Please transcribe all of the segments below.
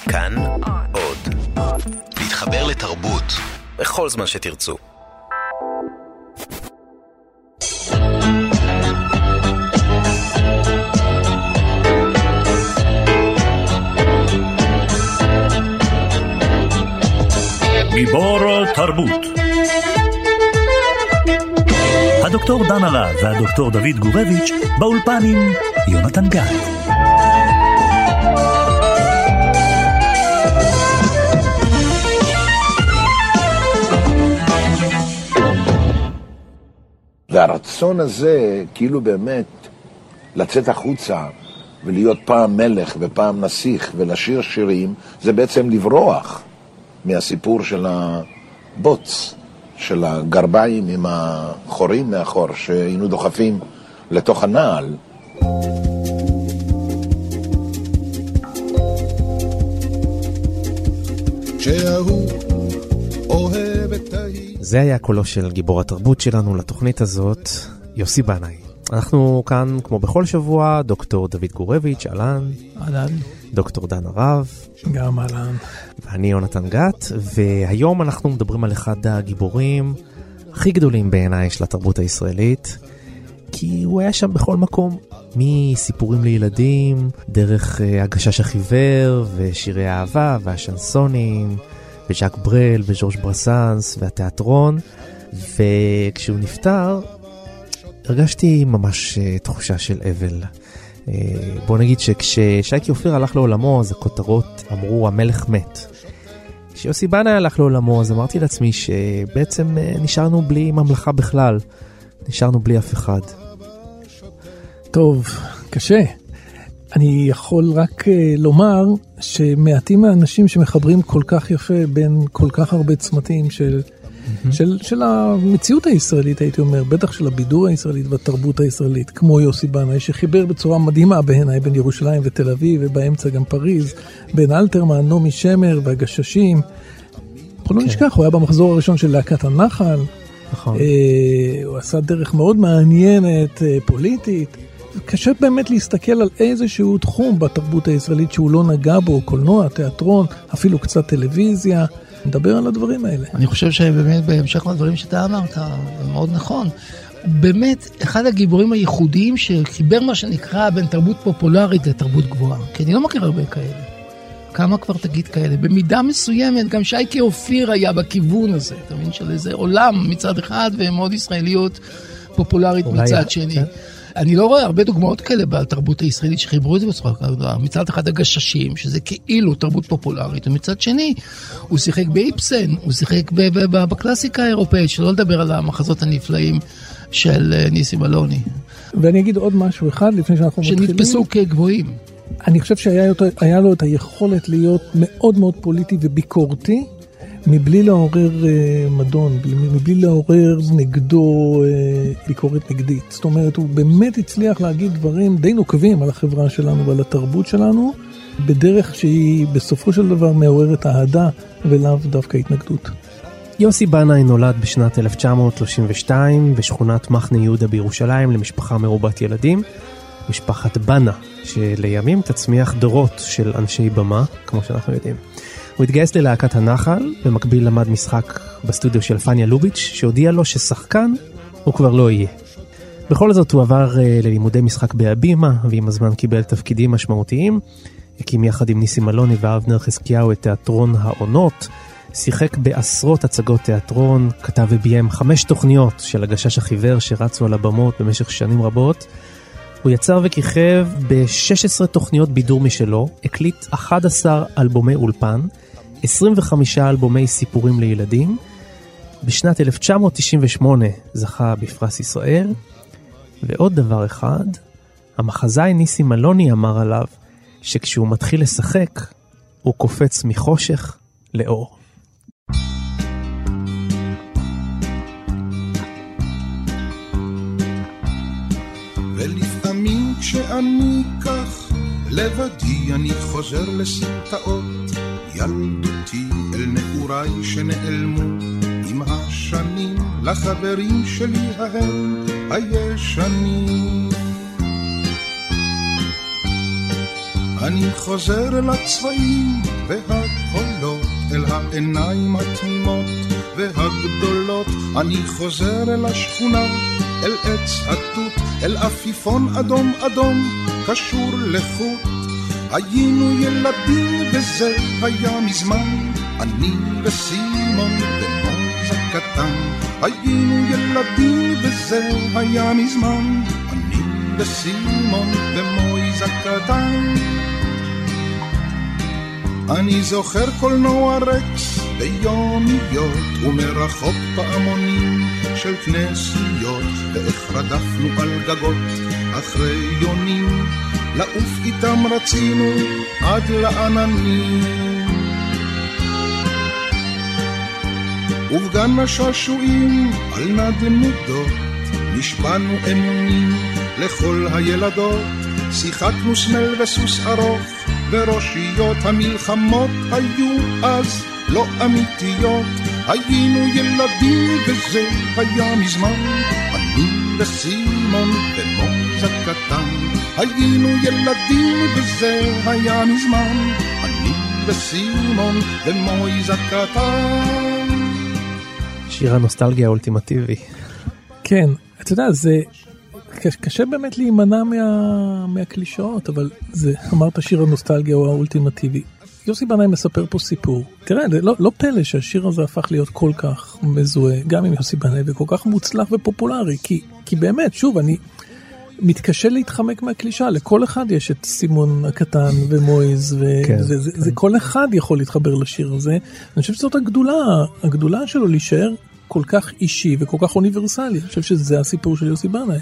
כאן עוד. להתחבר לתרבות בכל זמן שתרצו. גיבור תרבות. הדוקטור דנה להב והדוקטור דוד גורביץ' באולפן עם יונתן גת. והרצון הזה, כאילו באמת, לצאת החוצה ולהיות פעם מלך ופעם נסיך ולשיר שירים, זה בעצם לברוח מהסיפור של הבוץ, של הגרביים עם החורים מאחור שהיינו דוחפים לתוך הנעל. זה היה קולו של גיבור התרבות שלנו לתוכנית הזאת, יוסי בנאי. אנחנו כאן, כמו בכל שבוע, דוקטור דוד גורביץ', אלן. אלן. דוקטור דנה רב. גם אלן. ואני יונתן גת, והיום אנחנו מדברים על אחד הגיבורים הכי גדולים בעיניי של התרבות הישראלית, כי הוא היה שם בכל מקום, מסיפורים לילדים, דרך הגשש החיוור, ושירי האהבה, והשנסונים, וז'אק ברל, וז'ורג' ברסנס, והתיאטרון, וכשהוא נפטר, הרגשתי ממש תחושה של אבל. בוא נגיד שכששייקי אופיר הלך לעולמו, אז הכותרות אמרו המלך מת. כשיוסי בנאי הלך לעולמו, אז אמרתי לעצמי שבעצם נשארנו בלי ממלכה בכלל. נשארנו בלי אף אחד. טוב, קשה. אני יכול רק לומר שמעטים האנשים שמחברים כל כך יפה בין כל כך הרבה צמתים של המציאות הישראלית, הייתי אומר, בטח של הבידור הישראלית והתרבות הישראלית, כמו יוסי בנאי, שחיבר בצורה מדהימה בעיניי בין ירושלים ותל אביב, ובאמצע גם פריז, בין אלתרמן, נעמי שמר והגששים. אנחנו לא נשכח, הוא היה במחזור הראשון של להקת הנחל. נכון. הוא עשה דרך מאוד מעניינת, פוליטית. קשה באמת להסתכל על איזשהו תחום בתרבות הישראלית שהוא לא נגע בו, קולנוע, תיאטרון, אפילו קצת טלוויזיה. נדבר על הדברים האלה. אני חושב שבאמת בהמשך לדברים שאתה אמרת, זה מאוד נכון. באמת, אחד הגיבורים הייחודיים שחיבר מה שנקרא בין תרבות פופולרית לתרבות גבוהה. כי אני לא מכיר הרבה כאלה. כמה כבר תגיד כאלה? במידה מסוימת, גם שייקי אופיר היה בכיוון הזה. אתה מבין, של איזה עולם מצד אחד, ומאוד ישראליות פופולרית מצד שני. כן. אני לא רואה הרבה דוגמאות כאלה בתרבות הישראלית שחיברו את זה בצורה כזאת. מצד אחד הגששים, שזה כאילו תרבות פופולרית, ומצד שני, הוא שיחק באיפסן, הוא שיחק בקלאסיקה האירופאית, שלא לדבר על המחזות הנפלאים של ניסים אלוני. ואני אגיד עוד משהו אחד, לפני שאנחנו מתחילים. שנתפסו כגבוהים. אני חושב שהיה לו את היכולת להיות מאוד מאוד פוליטי וביקורתי, מבלי לעורר מדון, מבלי לעורר נגדו ביקורת נגדית. זאת אומרת, הוא באמת הצליח להגיד דברים די נוקבים על החברה שלנו ועל התרבות שלנו, בדרך שהיא בסופו של דבר מעוררת אהדה ולאו דווקא התנגדות. יוסי בנאי נולד בשנת 1932 בשכונת מחנה יהודה בירושלים למשפחה מרובת ילדים, משפחת בנה, שלימים תצמיח דורות של אנשי במה, כמו שאנחנו יודעים. הוא התגייס ללהקת הנחל, במקביל למד משחק בסטודיו של פניה לוביץ', שהודיע לו ששחקן הוא כבר לא יהיה. בכל זאת הוא עבר ללימודי משחק בהבימה, ועם הזמן קיבל תפקידים משמעותיים, הקים יחד עם ניסים אלוני ואבנר חזקיהו את תיאטרון העונות, שיחק בעשרות הצגות תיאטרון, כתב וביים 5 תוכניות של הגשש החיוור שרצו על הבמות במשך שנים רבות. הוא יצר וכיכב ב-16 תוכניות בידור משלו, הקליט 11 אלבומי אולפן, 25 אלבומי סיפורים לילדים. בשנת 1998 זכה בפרס ישראל, ועוד דבר אחד, המחזאי ניסים אלוני אמר עליו שכשהוא מתחיל לשחק, הוא קופץ מחושך לאור. ולפעמים כשאני כך לבדי אני חוזר לסמטאות ילדותי אל נעוריי שנעלמו עם השנים לחברים שלי ההם הישנים. אני חוזר אל הצבעים והקולות, אל העיניים התמימות והגדולות. אני חוזר אל השכונה, אל עץ התות, אל עפיפון אדום אדום קשור לחוט. היינו ילדים וזה היה מזמן, אני וסימון ומויז הקטן. היינו ילדים וזה היה מזמן, אני וסימון ומויז הקטן. אני זוכר קולנוע רקס ביומיות ומרחוק פעמונים של כנסיות, ואיך רדפנו על גגות אחרי יונים, לעוף איתם רצינו עד לעננים. ובגן השעשועים על נדנודות נשבענו אמונים לכל הילדות, שיחקנו סמל וסוס ארוך וראשיות. המלחמות היו אז לא אמיתיות, היינו ילדים וזה היה מזמן, אני וסימון ומויז הקטן. היינו ילדים וזה היה מזמן, אני וסימון ומויז הקטן. שיר הנוסטלגיה האולטימטיבי. כן, אתה יודע, זה קשה באמת להימנע מהקלישאות, אבל זה, אמרת שיר הנוסטלגיה הוא האולטימטיבי. יוסי בנאי מספר פה סיפור. תראה, לא פלא שהשיר הזה הפך להיות כל כך מזוהה, גם עם יוסי בנאי, וכל כך מוצלח ופופולרי, כי באמת, שוב, אני מתקשה להתחמק מהקלישה, לכל אחד יש את סימון הקטן ומויז, וזה כל אחד יכול להתחבר לשיר הזה. אני חושב שזאת הגדולה שלו להישאר כל כך אישי וכל כך אוניברסלי. אני חושב שזה הסיפור של יוסי בנאי.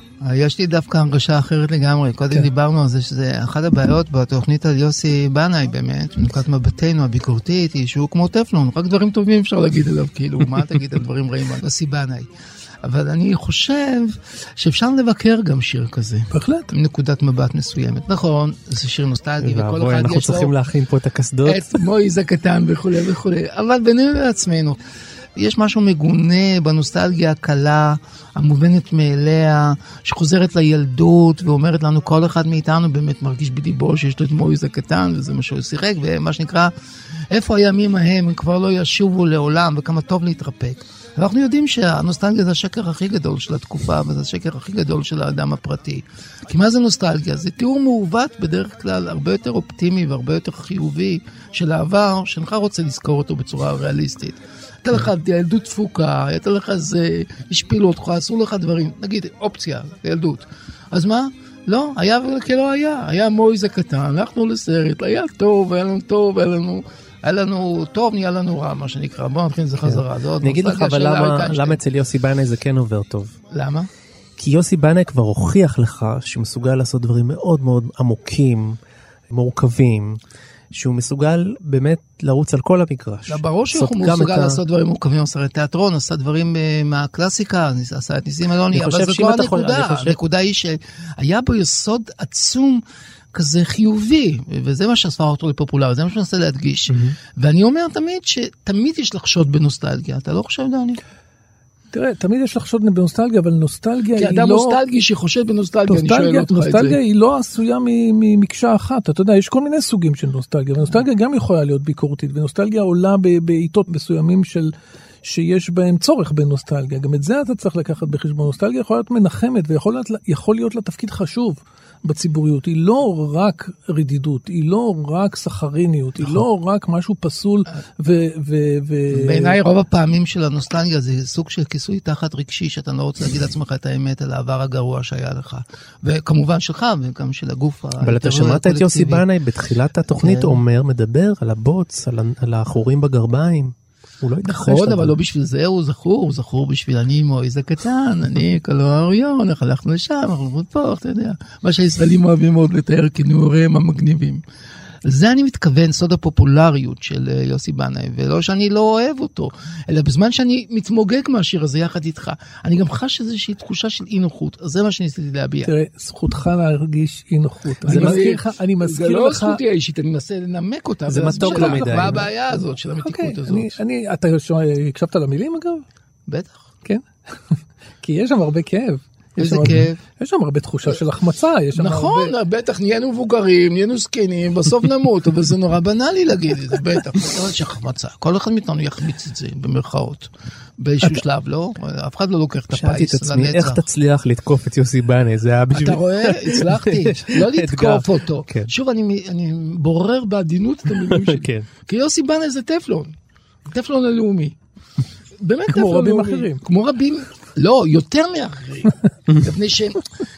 יש לי דווקא הרגשה אחרת לגמרי. קודם דיברנו על זה שזה אחת הבעיות בתוכנית על יוסי בנאי באמת, מנקודת מבטנו הביקורתית, היא שהוא כמו טפלון, רק דברים טובים אפשר להגיד עליו, כאילו, מה תגיד על דברים רעים על יוסי בנאי? אבל אני חושב שאפשר לבקר גם שיר כזה. בהחלט. מנקודת מבט מסוימת. נכון, זה שיר נוסטלגי, וכל אחד יש לו... אנחנו צריכים להכין פה את הקסדות. את מויז הקטן וכו' וכו'. אבל בינינו לעצמנו, יש משהו מגונה בנוסטלגיה הקלה, המובנת מאליה, שחוזרת לילדות ואומרת לנו, כל אחד מאיתנו באמת מרגיש בדיבו שיש לו את מויז הקטן, וזה מה שהוא שיחק, ומה שנקרא, איפה הימים ההם, הם כבר לא ישובו לעולם, וכמה טוב להתרפק. אנחנו יודעים שהנוסטלגיה זה השקר הכי גדול של התקופה, וזה השקר הכי גדול של האדם הפרטי. כי מה זה נוסטלגיה? זה תיאור מעוות בדרך כלל הרבה יותר אופטימי והרבה יותר חיובי של העבר, שנך רוצה לזכור אותו בצורה ריאליסטית. הייתה לך ילדות תפוקה, הייתה לך זה, השפילו אותך, עשו לך דברים, נגיד אופציה, ילדות. אז מה? לא, היה וכלא היה. היה מויז הקטן, הלכנו לסרט, היה טוב, היה לנו טוב, היה לנו טוב, נהיה לנו רע, מה שנקרא. בוא נתחיל את זה חזרה. אני אגיד לך, אבל למה אצל יוסי בנאי זה כן עובר טוב? למה? כי יוסי בנאי כבר הוכיח לך שהוא מסוגל לעשות דברים מאוד מאוד עמוקים, מורכבים, שהוא מסוגל באמת לרוץ על כל המגרש. ברור שהוא מסוגל לעשות דברים מורכבים, עושה תיאטרון, עשה דברים מהקלאסיקה, עשה את ניסים אלוני, אבל זאת לא הנקודה. הנקודה היא שהיה בו יסוד עצום כזה חיובי, וזה מה שעשה אותו לפופולר, זה מה שאני רוצה להדגיש. ואני אומר תמיד שתמיד יש לחשוד בנוסטלגיה, אתה לא חושב, דני? תראה, תמיד יש לחשוד בנוסטלגיה, אבל נוסטלגיה היא לא... כי אדם נוסטלגי שחושד בנוסטלגיה, אני שואל אותך את זה. נוסטלגיה היא לא עשויה ממקשה אחת, אתה יודע, יש כל מיני סוגים של נוסטלגיה, ונוסטלגיה גם יכולה להיות ביקורתית, ונוסטלגיה עולה בעיתות מסוימים שיש בהם צורך בנוסטלגיה, גם את זה אתה צריך לקחת בחשבון. נוסטלגיה יכולה להיות מנחמת, ויכול להיות לה תפקיד חשוב בציבוריות, היא לא רק רדידות, היא לא רק סחריניות, היא לא רק משהו פסול בעיניי רוב הפעמים של הנוסטלגיה זה סוג של כיסוי תחת רגשי, שאתה לא רוצה להגיד לעצמך את האמת על העבר הגרוע שהיה לך, וכמובן שלך וגם של הגוף. אבל אתה שמעת את יוסי בנאי בתחילת התוכנית מדבר על הבוץ, על האחורים בגרביים. נכון, אבל לא בשביל זה הוא זכור בשביל אני מויז הקטן, אני קלו אריון, הלכנו לשם, אנחנו פה, אתה יודע, מה שהישראלים אוהבים מאוד לתאר כנעוריהם המגניבים. לזה אני מתכוון, סוד הפופולריות של יוסי בנאי, ולא שאני לא אוהב אותו, אלא בזמן שאני מתמוגג מהשיר הזה יחד איתך, אני גם חש איזושהי תחושה של אי נוחות, אז זה מה שניסיתי להביע. תראה, זכותך להרגיש אי נוחות. אני מזכיר לך... זה לא זכותי האישית, אני מנסה לנמק אותה. זה מתוק לא מדי. מה הבעיה הזאת של המתיקות הזאת? אתה הקשבת למילים אגב? בטח. כן? כי יש שם הרבה כאב. איזה כיף. יש שם הרבה תחושה של החמצה. נכון, בטח נהיינו מבוגרים, נהיינו זקנים, בסוף נמות, אבל זה נורא בנאלי להגיד את זה, בטח. יש החמצה. כל אחד מאיתנו יחמיץ את זה, במרכאות. באיזשהו שלב, לא? אף אחד לא לוקח את הפיס. שאלתי את עצמי, איך תצליח לתקוף את יוסי בנאי? אתה רואה? הצלחתי. לא לתקוף אותו. שוב, אני בורר בעדינות את המילים שלי. כי יוסי בנאי זה טפלון. טפלון הלאומי. באמת כמו רבים אחרים. כמו רבים, לא, יותר מאחרים. לפני ש...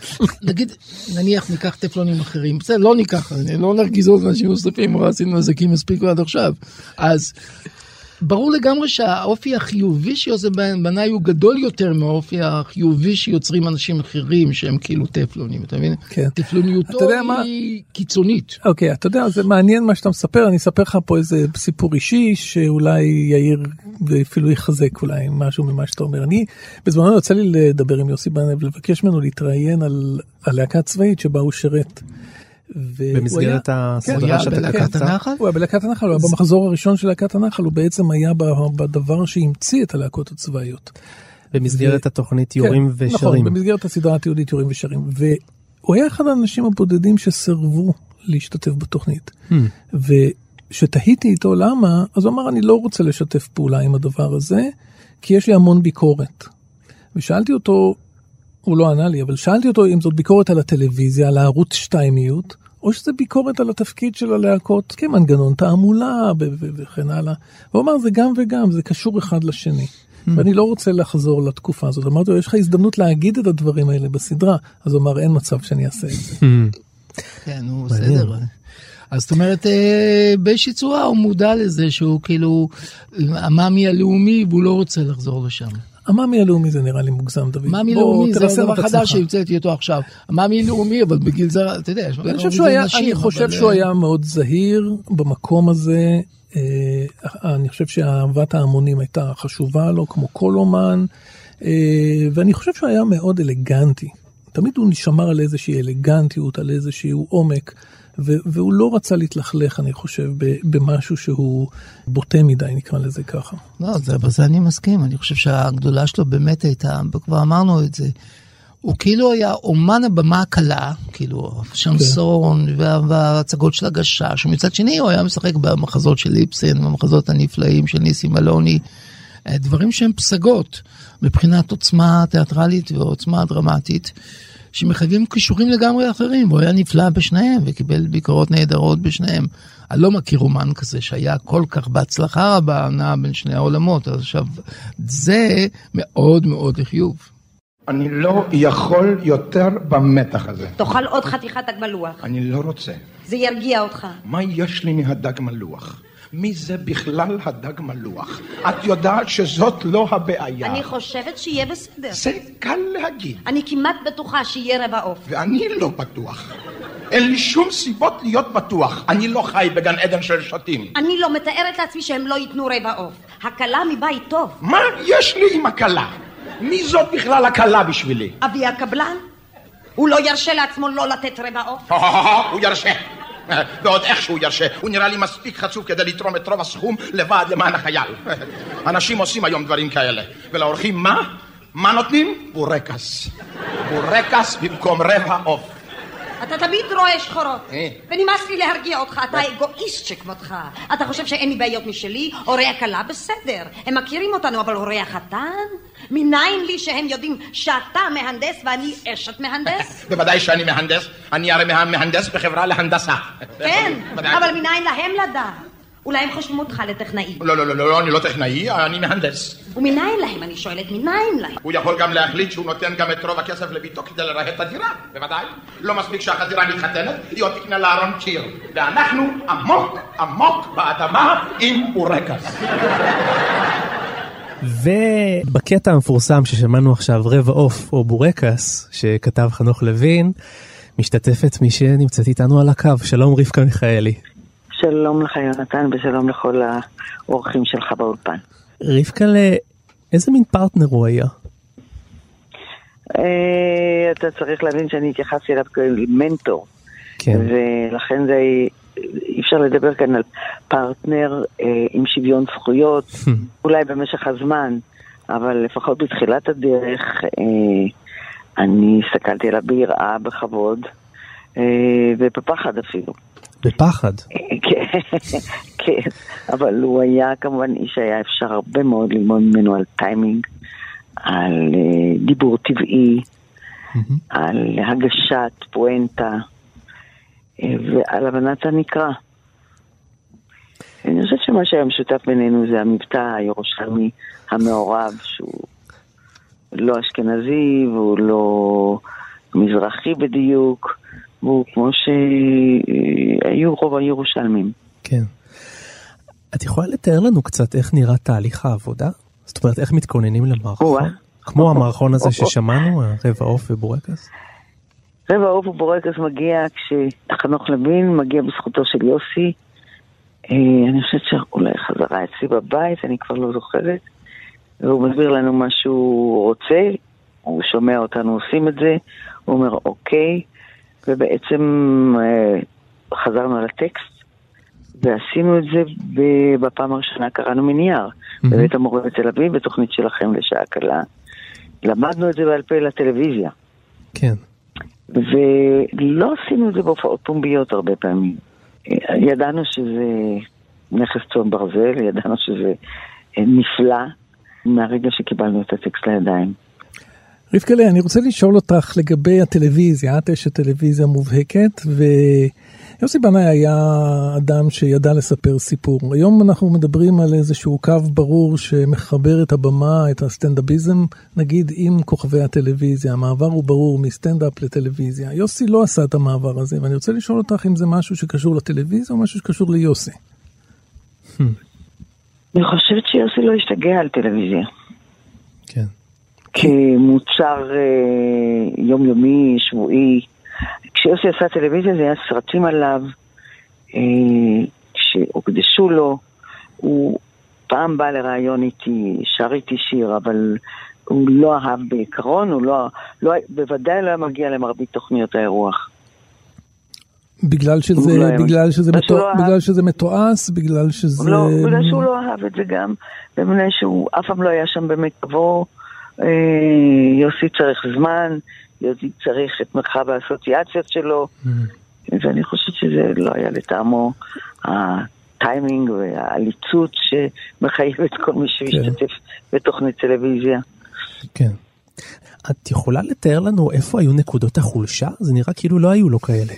נניח ניקח טפלונים אחרים. בסדר, לא ניקח, לא נרגיז עוד אנשים נוספים, או עשינו נזקים מספיק עד עכשיו. אז ברור לגמרי שהאופי החיובי שיוסי בנאי הוא גדול יותר מהאופי החיובי שיוצרים אנשים אחרים שהם כאילו טפלונים, אתה מבין? כן. טפלוניותו היא קיצונית. אוקיי, אתה יודע, זה מעניין מה שאתה מספר, אני אספר לך פה איזה סיפור אישי שאולי יאיר ואפילו יחזק אולי משהו ממה שאתה אומר. אני, בזמנו יוצא לי לדבר עם יוסי בנאי ולבקש ממנו להתראיין על להקה צבאית שבה הוא שירת. במסגרת הסדרה של להקת הנחל? הוא היה בלהקת הנחל, הוא היה במחזור הראשון של להקת הנחל, הוא בעצם היה בדבר שהמציא את הלהקות הצבאיות. במסגרת התוכנית יורים ושרים. נכון, במסגרת הסדרה התיעודית יורים ושרים. והוא היה אחד האנשים הבודדים שסרבו להשתתף בתוכנית. ושתהיתי איתו למה, אז הוא אמר, אני לא רוצה לשתף פעולה עם הדבר הזה, כי יש לי המון ביקורת. ושאלתי אותו, הוא לא ענה לי, אבל שאלתי אותו אם זאת ביקורת על הטלוויזיה, על הערוץ שתיימיות, או שזה ביקורת על התפקיד של הלהקות, כמנגנון תעמולה וכן הלאה. והוא אמר, זה גם וגם, זה קשור אחד לשני. ואני לא רוצה לחזור לתקופה הזאת. אמרתי לו, יש לך הזדמנות להגיד את הדברים האלה בסדרה. אז הוא אמר, אין מצב שאני אעשה את זה. כן, הוא בסדר. אז זאת אומרת, באיזושהי צורה הוא מודע לזה שהוא כאילו המאמי הלאומי, והוא לא רוצה לחזור לשם. המאמי הלאומי זה נראה לי מוגזם, דוד. המאמי הלאומי זה דבר חדש שהמצאתי אותו עכשיו. המאמי הלאומי, אבל בגיל זה, אתה יודע, אני חושב שהוא היה מאוד זהיר במקום הזה. אני חושב שאהבת ההמונים הייתה חשובה לו, כמו כל אומן, ואני חושב שהוא היה מאוד אלגנטי. תמיד הוא נשמר על איזושהי אלגנטיות, על איזשהו עומק, והוא לא רצה להתלכלך, אני חושב, במשהו שהוא בוטה מדי, נקרא לזה ככה. לא, בזה אני מסכים. אני חושב שהגדולה שלו באמת הייתה, כבר אמרנו את זה, הוא כאילו היה אומן הבמה הקלה, כאילו, שנסון וההצגות של הגשש, ומצד שני הוא היה משחק במחזות של ליפסן, במחזות הנפלאים של ניסים אלוני, דברים שהם פסגות, מבחינת עוצמה תיאטרלית ועוצמה דרמטית, שמחייבים קישורים לגמרי אחרים, הוא היה נפלא בשניהם, וקיבל ביקורות נהדרות בשניהם. אני לא מכיר רומן כזה שהיה כל כך בהצלחה רבה, נע בין שני העולמות, אז עכשיו, זה מאוד מאוד לחיוב. אני לא יכול יותר במתח הזה. תאכל עוד חתיכת דג מלוח. אני לא רוצה. זה ירגיע אותך. מה יש לי מהדג מלוח? מי זה בכלל הדג מלוח? את יודעת שזאת לא הבעיה. אני חושבת שיהיה בסדר. זה קל להגיד. אני כמעט בטוחה שיהיה רבע עוף. ואני לא בטוח. אין לי שום סיבות להיות בטוח. אני לא חי בגן עדן של שוטים. אני לא מתארת לעצמי שהם לא ייתנו רבע עוף. הקלה מבית טוב. מה יש לי עם הקלה? מי זאת בכלל הקלה בשבילי? אבי הקבלן? הוא לא ירשה לעצמו לא לתת רבע עוף? הוא ירשה. ועוד איך שהוא ירשה. הוא נראה לי מספיק חצוף כדי לתרום את רוב הסכום לבד למען החייל. אנשים עושים היום דברים כאלה. ולאורחים מה? מה נותנים? בורקס. בורקס במקום רבע עוף. אתה תמיד רואה שחורות, ונמאס לי להרגיע אותך, אתה אגואיסט שכמותך. אתה חושב שאין לי בעיות משלי? הורי הקלה בסדר, הם מכירים אותנו, אבל הורי החתן? מניין לי שהם יודעים שאתה מהנדס ואני אשת מהנדס? בוודאי שאני מהנדס, אני הרי מהנדס בחברה להנדסה. כן, אבל מניין להם לדעת? אולי הם חושבים אותך לטכנאי. לא, אני לא טכנאי, אני מהנדס. ומניין להם, אני שואלת, מניין להם? הוא יכול גם להחליט שהוא נותן גם את רוב הכסף לביתו כדי לרהט את הדירה, בוודאי. לא מספיק שהחזירה מתחתנת, היא עוד תקנה לארון קיר. ואנחנו עמוק, עמוק באדמה עם בורקס. ובקטע המפורסם ששמענו עכשיו, רבע עוף או בורקס, שכתב חנוך לוין, משתתפת מי שנמצאת איתנו על הקו. שלום רבקה מיכאלי. שלום לך יונתן ושלום לכל האורחים שלך באולפן. רבקה, איזה מין פרטנר הוא היה? אתה צריך להבין שאני התייחסתי אליו כמנטור. כן. ולכן זה אי אפשר לדבר כאן על פרטנר עם שוויון זכויות, אולי במשך הזמן, אבל לפחות בתחילת הדרך אני הסתכלתי עליו ביראה, בכבוד, ובפחד אפילו. בפחד? כן, אבל הוא היה כמובן איש שהיה אפשר הרבה מאוד ללמוד ממנו על טיימינג, על דיבור טבעי, על הגשת פואנטה, ועל הבנת הנקרא. אני חושבת שמה שהיה משותף בינינו זה המבטא הירושלמי המעורב, שהוא לא אשכנזי והוא לא מזרחי בדיוק, והוא כמו שהיו רוב הירושלמים. כן. את יכולה לתאר לנו קצת איך נראה תהליך העבודה? זאת אומרת, איך מתכוננים למערכון? כמו המערכון הזה ששמענו, רבע עוף ובורקס? רבע עוף ובורקס מגיע כשחנוך לוין מגיע בזכותו של יוסי. אני חושבת שאולי חזרה אצלי בבית, אני כבר לא זוכרת. והוא מסביר לנו מה שהוא רוצה, הוא שומע אותנו עושים את זה, הוא אומר אוקיי, ובעצם חזרנו על הטקסט, ועשינו את זה בפעם הראשונה, קראנו מנייר, בבית המורה בתל אביב, בתוכנית שלכם לשעה קלה. למדנו את זה בעל פה לטלוויזיה. כן. ולא עשינו את זה בהופעות פומביות הרבה פעמים. ידענו שזה נכס צאן ברזל, ידענו שזה נפלא, מהרגע שקיבלנו את הטקסט לידיים. רבקלה, אני רוצה לשאול אותך לגבי הטלוויזיה. את אשת טלוויזיה מובהקת, ויוסי בנאי היה אדם שידע לספר סיפור. היום אנחנו מדברים על איזשהו קו ברור שמחבר את הבמה, את הסטנדאפיזם, נגיד עם כוכבי הטלוויזיה. המעבר הוא ברור מסטנדאפ לטלוויזיה. יוסי לא עשה את המעבר הזה, ואני רוצה לשאול אותך אם זה משהו שקשור לטלוויזיה או משהו שקשור ליוסי. אני חושבת שיוסי לא השתגע על טלוויזיה. כן. כמוצר יומיומי, שבועי. כשיוסי עשה טלוויזיה זה היה סרטים עליו, שהוקדשו לו. הוא פעם בא לרעיון איתי, שר איתי שיר, אבל הוא לא אהב בעיקרון, הוא לא, בוודאי לא היה מגיע למרבית תוכניות האירוח. בגלל שזה מתועס, בגלל שזה... בגלל שהוא לא אהב את זה גם, במובן שהוא אף פעם לא היה שם במיטבו. יוסי צריך זמן, יוסי צריך את מרחב האסוציאציות שלו, ואני חושבת שזה לא היה לטעמו הטיימינג והעליצות שמחייב את כל מי שמשתתף בתוכנית טלוויזיה. כן. את יכולה לתאר לנו איפה היו נקודות החולשה? זה נראה כאילו לא היו לו כאלה.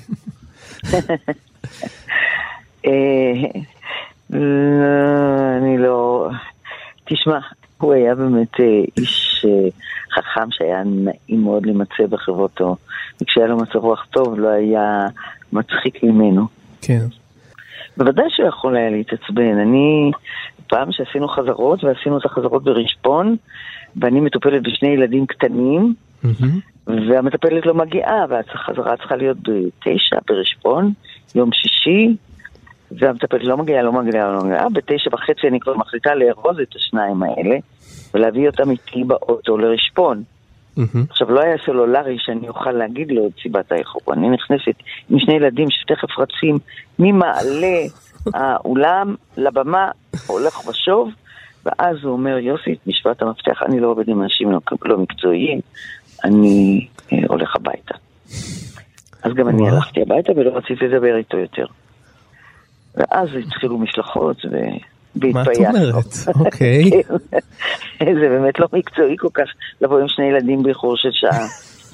אני לא... תשמע, הוא היה באמת איש חכם שהיה נעים מאוד להימצא בחברתו, וכשהיה לו מצב רוח טוב לא היה מצחיק ממנו. כן. בוודאי שהוא יכול היה להתעצבן. אני, פעם שעשינו חזרות, ועשינו את החזרות ברשפון, ואני מטופלת בשני ילדים קטנים, והמטפלת לא מגיעה, והחזרה צריכה להיות ב9 ברשפון, יום שישי, והמטפלת לא מגיעה. ב9:30 אני כבר מחליטה לארוז את השניים האלה, ולהביא אותם איתי באוטו לרשפון. עכשיו, לא היה סלולרי שאני אוכל להגיד לו את סיבת האיחור. אני נכנסת עם שני ילדים שתכף רצים ממעלה האולם לבמה, הולך בשוב, ואז הוא אומר, יוסי, משפט המפתח, אני לא עובד עם אנשים לא מקצועיים, אני הולך הביתה. אז גם אני הלכתי הביתה ולא רציתי לדבר איתו יותר. ואז התחילו משלחות מה את אומרת? אוקיי. זה באמת לא מקצועי כל כך לבוא עם שני ילדים באיחור של שעה.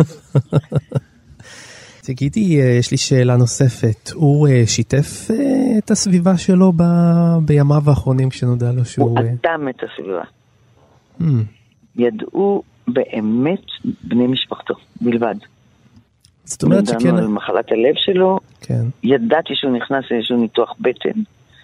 תגידי, יש לי שאלה נוספת. הוא שיתף את הסביבה שלו בימיו האחרונים כשנודע לו שהוא... הוא אדם את הסביבה. ידעו באמת בני משפחתו בלבד. זאת אומרת שכן... ידענו על מחלת הלב שלו, ידעתי שהוא נכנס לאיזשהו ניתוח בטן.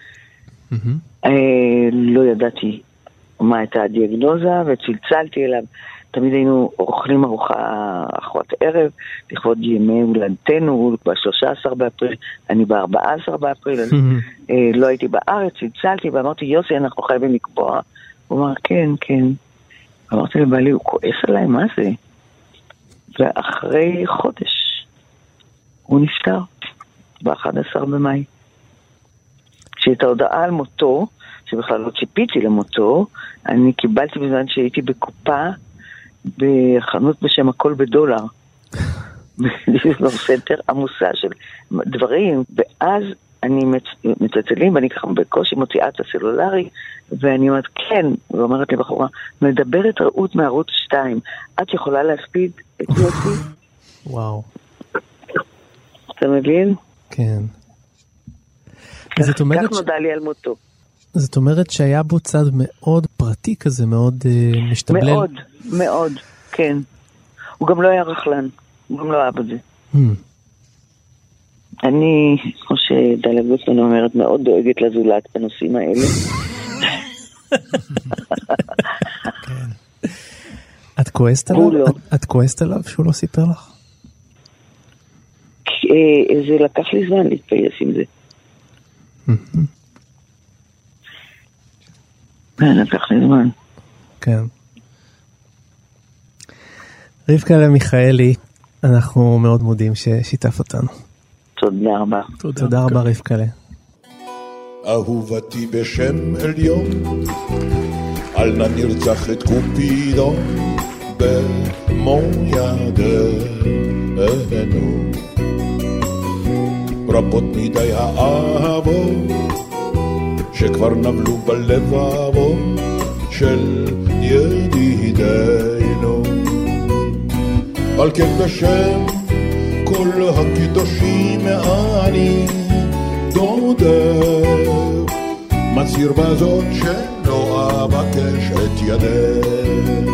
לא ידעתי מה הייתה הדיאגנוזה, וצלצלתי אליו. תמיד היינו אוכלים ארוחת ערב, לכבוד ימי הולדתנו, הוא ב-13 באפריל, אני ב-14 באפריל, לא הייתי בארץ, צלצלתי ואמרתי, יוסי, אנחנו חייבים לקבוע. הוא אמר, כן, כן. אמרתי לבעלי, הוא כועס עליי, מה זה? ואחרי חודש, הוא נפטר, ב-11 במאי. כשאת ההודעה על מותו, שבכלל לא ציפיתי למותו, אני קיבלתי בזמן שהייתי בקופה בחנות בשם הכל בדולר. בדיזנגוף סנטר, עמוסה של דברים, ואז אני מצלצלים, ואני ככה בקושי מוציאה את הסלולרי, ואני אומרת, כן, ואומרת לי בחורה, מדברת רעות מערוץ 2, את יכולה להספיד את יוסי? וואו. אתה מבין? כן. כך נודע לי על מותו. זאת אומרת שהיה בו צד מאוד פרטי כזה, מאוד משתבלל. מאוד, מאוד, כן. הוא גם לא היה רכלן, הוא גם לא אהב את זה. אני, כמו שדליה גוסמן אומרת, מאוד דואגת לזולת בנושאים האלה. את כועסת עליו? את כועסת עליו שהוא לא סיפר לך? זה לקח לי זמן להתפייס עם זה. לקח לי זמן. כן. רבקה מיכאלי, אנחנו מאוד מודים ששיתף אותנו. תודה רבה. תודה רבה רבקה. אהובתי בשם עליון, אל נא נרצח את קופידון במו ידינו. רבות מדי האהבות שכבר נבלו בלבבות של ידידינו. על כן בשם כל הקדושים אני דודך, מצהיר בזאת שלא אבקש את ידך.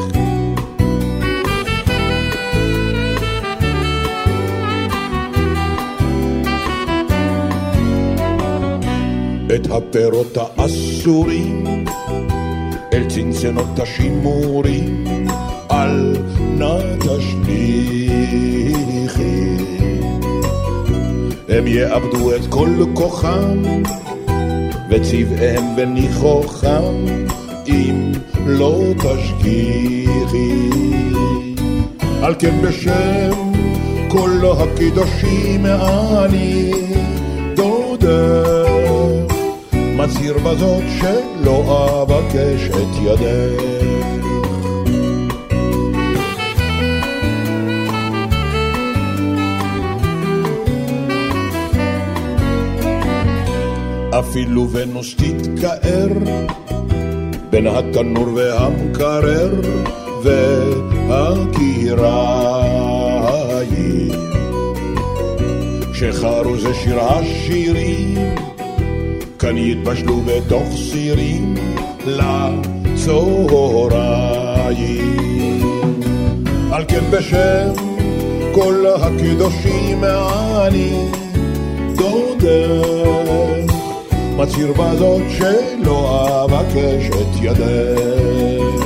את הפירות האסורים אל צנצנות השימורים אל נא תשליכי, הם יאבדו את כל כוחם וצבעיהם וניחוחם אם לא תשגיחי. על כן בשם כל הקדושים אני דודך, מצהיר בזאת שלא אבקש את ידך. אפילו ונוס תתקער בין התנור והמקרר והקיריים, שחרו זה שיר השירים כאן יתבשלו בתוך סירים לצהריים. על כן בשם כל הקדושים אני דודך, מצהיר בזאת שלא אבקש את ידך.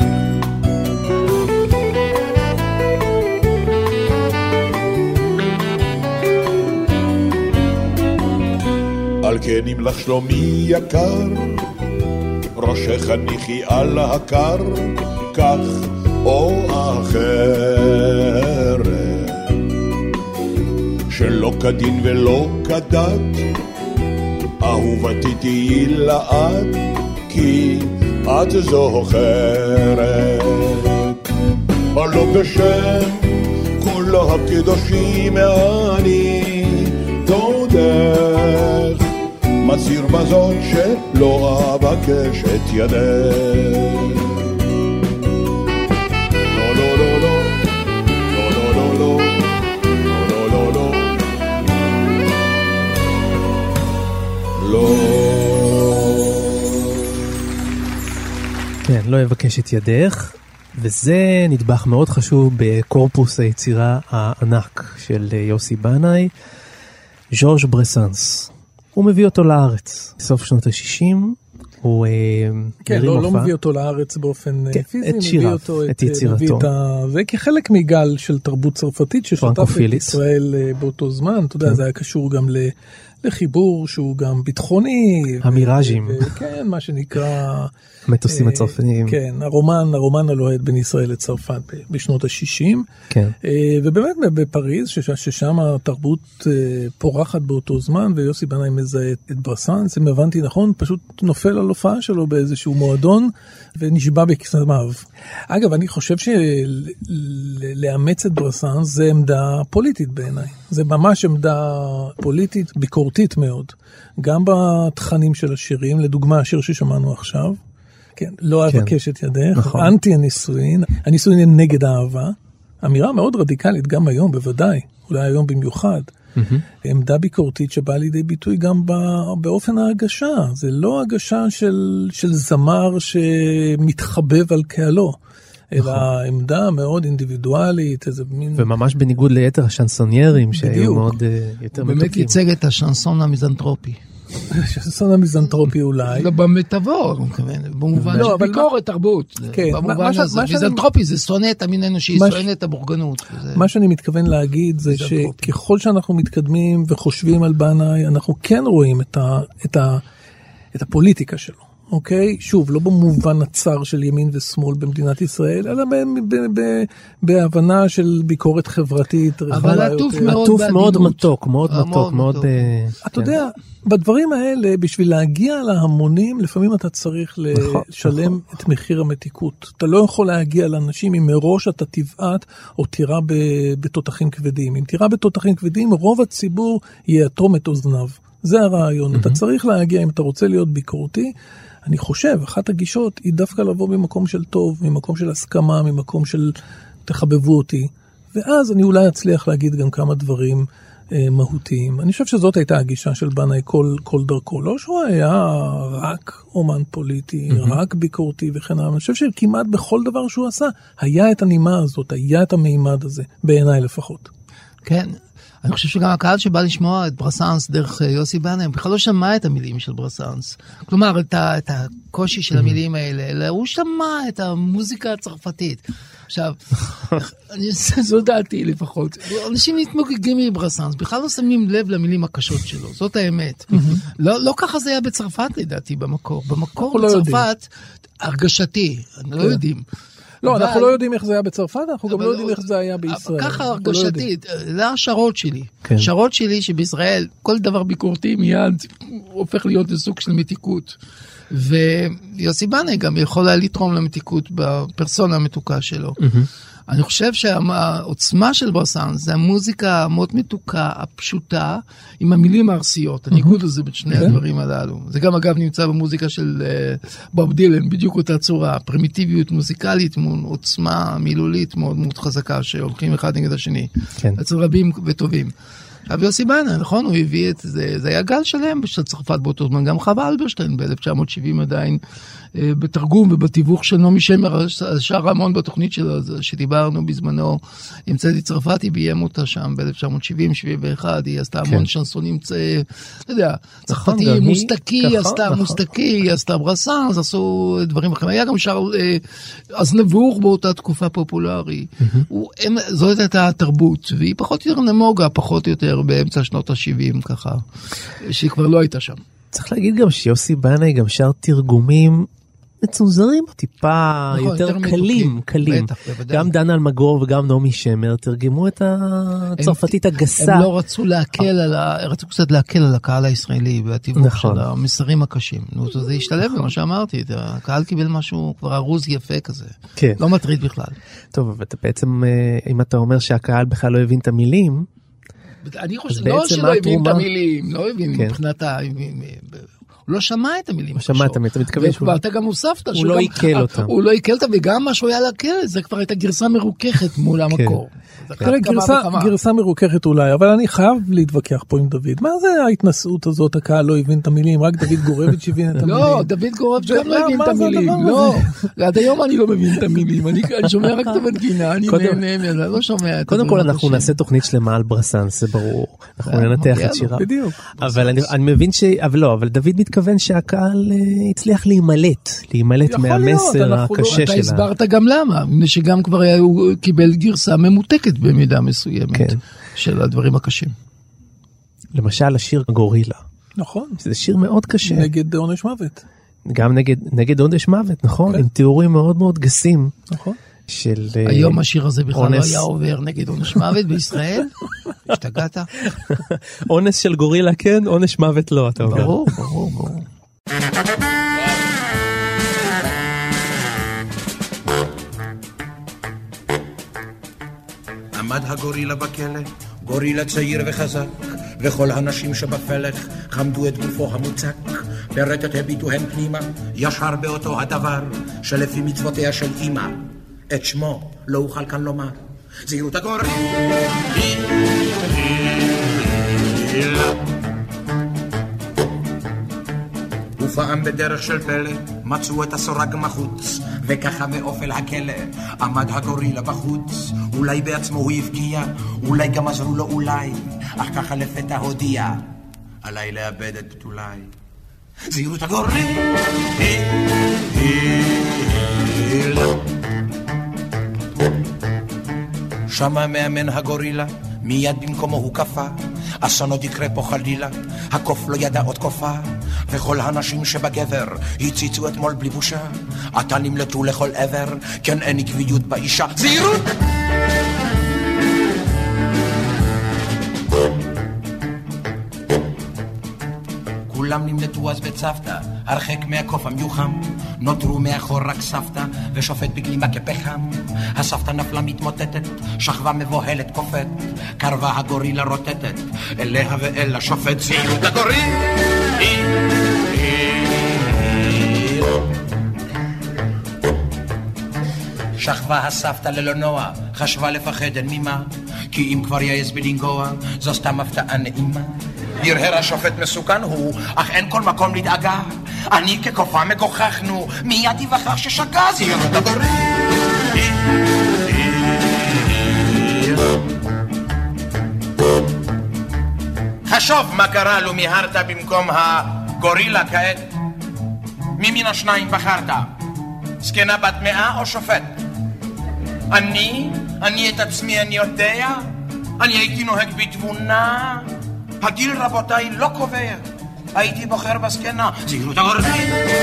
על כן אם לך שלומי יקר, ראשך ניחי על הקר, כך או אחרת, שלא כדין ולא כדת, אהובתי תהי לעד, כי את זוכרת. הלא בשם כל הקדושים אני דודך, מצהיר בזאת שלא אבקש את ידך. לא לא לא לא לא לא לא לא לא לא לא. כן, לא אבקש את ידך, וזה נדבך מאוד חשוב בקורפוס היצירה הענק של יוסי בנאי, ז'ורג' ברסנס. הוא מביא אותו לארץ בסוף שנות ה-60. הוא כן, לא מביא אותו לארץ באופן פיזי, את שיריו, את יצירתו. וכחלק מגל של תרבות צרפתית ששטף את ישראל באותו זמן, אתה יודע, זה היה קשור גם לחיבור שהוא גם ביטחוני. המיראז'ים. כן, מה שנקרא... המטוסים הצרפתיים. כן, הרומן הלוהט בין ישראל לצרפת בשנות ה-60. כן. ובאמת בפריז, ששם התרבות פורחת באותו זמן, ויוסי בנאי מזהה את ברסאנס, אם הבנתי נכון, פשוט נופל על הופעה שלו באיזשהו מועדון, ונשבע בקסמיו. אגב, אני חושב שלאמץ את ברסאנס זה עמדה פוליטית בעיניי. זה ממש עמדה פוליטית ביקורתית מאוד. גם בתכנים של השירים, לדוגמה השיר ששמענו עכשיו, כן, לא אבקש את ידך, נכון. אנטי הנישואין, הנישואין הם נגד האהבה, אמירה מאוד רדיקלית גם היום בוודאי, אולי היום במיוחד, עמדה ביקורתית שבאה לידי ביטוי גם באופן ההגשה, זה לא הגשה של זמר שמתחבב על קהלו, אלא עמדה מאוד אינדיבידואלית, איזה מין... וממש בניגוד ליתר השנסוניירים שהיו מאוד יותר מתוקים. באמת ייצג את השנסון המיזנטרופי. שנסון המיזנטרופי אולי. לא, במטאבור, במובן של ביקורת תרבות. במובן הזה, מיזנטרופי זה שונא את המין האנושי, שונא את הבורגנות. מה שאני מתכוון להגיד זה שככל שאנחנו מתקדמים וחושבים על בנאי, אנחנו כן רואים את הפוליטיקה שלו. אוקיי? שוב, לא במובן הצר של ימין ושמאל במדינת ישראל, אלא בהבנה של ביקורת חברתית. אבל עטוף מאוד מתוק, מאוד מתוק, מאוד... אתה יודע, בדברים האלה, בשביל להגיע להמונים, לפעמים אתה צריך לשלם את מחיר המתיקות. אתה לא יכול להגיע לאנשים אם מראש אתה תבעט או תירה בתותחים כבדים. אם תירה בתותחים כבדים, רוב הציבור יאטום את אוזניו. זה הרעיון. אתה צריך להגיע, אם אתה רוצה להיות ביקורתי, אני חושב, אחת הגישות היא דווקא לבוא ממקום של טוב, ממקום של הסכמה, ממקום של תחבבו אותי, ואז אני אולי אצליח להגיד גם כמה דברים מהותיים. אני חושב שזאת הייתה הגישה של בנאי כל דרכו. לא שהוא היה רק אומן פוליטי, רק ביקורתי וכן הלאה. אני חושב שכמעט בכל דבר שהוא עשה, היה את הנימה הזאת, היה את המימד הזה, בעיניי לפחות. כן. אני חושב שגם הקהל שבא לשמוע את ברסאנס דרך יוסי בנאי, בכלל לא שמע את המילים של ברסאנס. כלומר, את הקושי של המילים האלה, אלא הוא שמע את המוזיקה הצרפתית. עכשיו, זו דעתי לפחות. אנשים מתמוגגים מברסאנס, בכלל לא שמים לב למילים הקשות שלו, זאת האמת. לא ככה זה היה בצרפת לדעתי במקור. במקור בצרפת, הרגשתי, לא יודעים. לא, אנחנו לא יודעים איך זה היה בצרפת, אנחנו גם לא יודעים איך זה היה בישראל. ככה הרגשתית, זה השערות שלי. שערות שלי שבישראל כל דבר ביקורתי מיד הופך להיות לסוג של מתיקות. ויוסי בנאי גם יכול היה לתרום למתיקות בפרסונה המתוקה שלו. אני חושב שהעוצמה של ברסאנס זה המוזיקה המאוד מתוקה, הפשוטה, עם המילים הארסיות. הניגוד הזה בין שני הדברים הללו. זה גם אגב נמצא במוזיקה של בוב דילן, בדיוק אותה צורה, פרימיטיביות מוזיקלית, עוצמה מילולית מאוד מאוד חזקה, שהולכים אחד נגד השני. אצל רבים וטובים. עכשיו יוסי בנאי, נכון? הוא הביא את זה, זה היה גל שלם של צרפת באותו זמן, גם חווה אלברשטיין ב-1970 עדיין, בתרגום ובתיווך של נעמי שמר, שר המון בתוכנית שלו, שדיברנו בזמנו, עם צדי צרפתי, ביים אותה שם ב-1970-71, היא עשתה המון שנסונים, אתה יודע, צרפתי, מוסטקי, עשתה מוסטקי, עשתה ברסאנס, עשו דברים אחרים, היה גם שר אזנבור באותה תקופה פופולרי, זאת הייתה התרבות, והיא פחות או יותר נמוגה, פחות או יותר באמצע שנות ה-70 ככה, שהיא כבר לא הייתה שם. צריך להגיד גם שיוסי בנאי גם שר תרגומים מצונזרים, טיפה יותר קלים. גם דן אלמגור וגם נעמי שמר תרגמו את הצרפתית הגסה. הם לא רצו רצו קצת להקל על הקהל הישראלי והתיווך של המסרים הקשים. זה השתלב במה שאמרתי, הקהל קיבל משהו כבר ארוז יפה כזה. לא מטריד בכלל. טוב, אבל בעצם אם אתה אומר שהקהל בכלל לא הבין את המילים, אני חושב, לא שלא הבין את המילים, לא הבין מבחינת הוא לא שמע את המילים. שמעת, אתה מתכוון שהוא... אתה גם הוספת. הוא לא עיכל אותם. הוא לא עיכל אותם, וגם מה שהוא היה להקל, זה כבר הייתה גרסה מרוככת מול המקור. גרסה מרוככת אולי, אבל אני חייב להתווכח פה עם דוד. מה זה ההתנסות הזאת, הקהל לא הבין את המילים, רק דוד גורביץ' הבין את המילים. לא, דוד גורביץ' גם לא הבין את המילים. לא, עד היום אני לא מבין את המילים. אני שומע רק את המנגינה, אני נהנה, אני לא שומע את... קודם כל אנחנו נעשה תוכנית שלמה על ברסאנס, זה ברור. אנחנו ננתח את שירה. בדיוק. אבל אני מבין אבל דוד מתכוון שהקהל הצליח להימלט מהמסר הקשה שלה. אתה הסברת גם למה, שגם כבר הוא קיבל גרסה ממותקת במידה מסוימת של הדברים הקשים. למשל השיר גורילה. נכון. זה שיר מאוד קשה. נגד עונש מוות. גם נגד עונש מוות, נכון? כן. עם תיאורים מאוד מאוד גסים. נכון. של היום השיר הזה בכלל לא היה עובר נגד עונש מוות בישראל? השתגעת? אונס של גורילה כן, עונש מוות לא, אתה אומר. ברור, ברור, ברור. עמד הגורילה בכלא, גורילה צעיר וחזק, וכל הנשים שבפלך חמדו את גופו המוצק, ברטט הביטו הם פנימה, ישר באותו הדבר, שלפי מצוותיה של אמא, את שמו לא אוכל כאן לומר. זהירות הגורילה. ופעם בדרך של פלא מצאו את הסורג מחוץ, וככה מאופל הכלא עמד הגורילה בחוץ. אולי בעצמו הוא הבקיע, אולי גם עזרו לו אולי, אך ככה לפתע הודיע עליי לאבד את פתולי. זהירות הגורילה. שמה מאמן הגורילה, מיד במקומו הוא קפה, אסון עוד יקרה פה חלילה, הקוף לא ידע עוד קופה, וכל הנשים שבגבר הציצו אתמול בלי בושה, עתה נמלטו לכל עבר, כן אין עקביות באישה. זהירות! כולם נמלטו אז בצוותא, הרחק מהקוף המיוחם, נותרו מאחור רק סבתא, ושופט בגלימה כפחם. הסבתא נפלה מתמוטטת, שכבה מבוהלת קופת, קרבה הגורילה רוטטת, אליה ואל השופט. זהירות הגורילה. שכבה הסבתא ללא נוע, חשבה לפחד אין ממה, כי אם כבר יעז בלנגוע, זו סתם הפתעה נעימה. הרהר השופט מסוכן הוא, אך אין כל מקום לדאגה, אני כקופה מגוחכנו, מיד יבחר ששגה. זהירות הגורילה. חשוב מה קרה לו מיהרת במקום הגורילה כעת. מי מן השניים בחרת? זקנה בת 100 או שופט? אני את עצמי אני יודע, אני הייתי נוהג בתבונה, הגיל רבותיי לא קובע, הייתי בוחר בסקנה. זהירות הגורילה.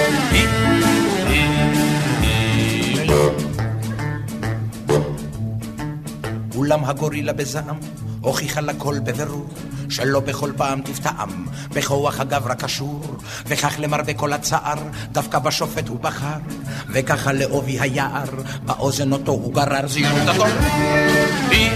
אולם הגורילה בזעם הוכיחה לכל בבירור שלא בכל פעם תפתעם, בכוח הגבר קשור, וכך למרבה כל הצער דווקא בשופט הוא בחר, וככה לאובי היער באוזן אותו הוא גרר. זהירות הגורילה.